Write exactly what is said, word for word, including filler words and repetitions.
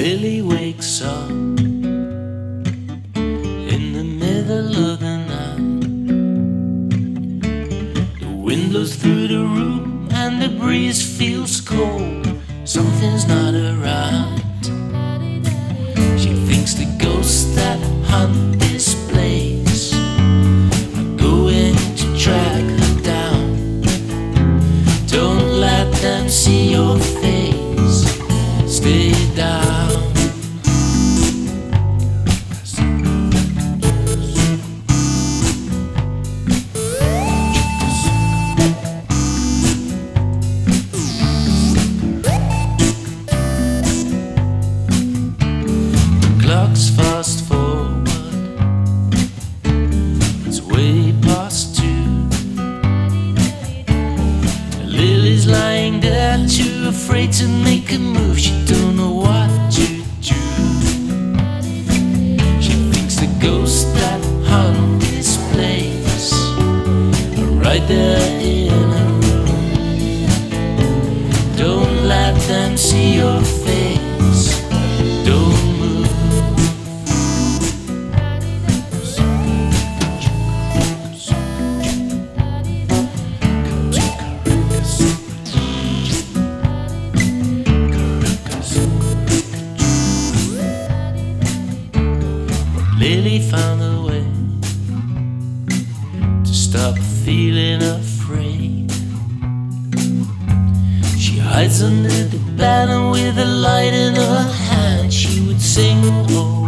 Lily wakes up in the middle of the night. The wind blows through the room and the breeze feels cold. Something's not right. She thinks the ghosts that hunt this place are going to track her down. Don't let them see your face. Stay down. Clock's fast forward, it's way past two. Lily's lying there too afraid to make a move. She don't know what to do. She thinks the ghosts that haunt this place are right there in her room. Don't let them see your face. Don't move. Lily found a way to stop feeling afraid. She hides under the bed and with a light in her hand she would sing, oh,